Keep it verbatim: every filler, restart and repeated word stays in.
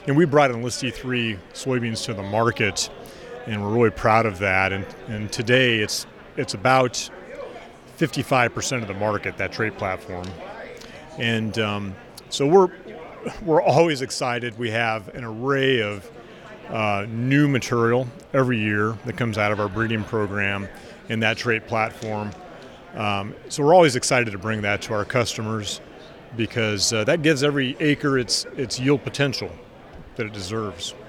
And we brought Enlist E three soybeans to the market, and we're really proud of that. And, and today it's it's about fifty-five percent of the market, that trait platform. And um, so we're we're always excited. We have an array of uh, new material every year that comes out of our breeding program in that trait platform. Um, so we're always excited to bring that to our customers because uh, that gives every acre its its yield potential that it deserves.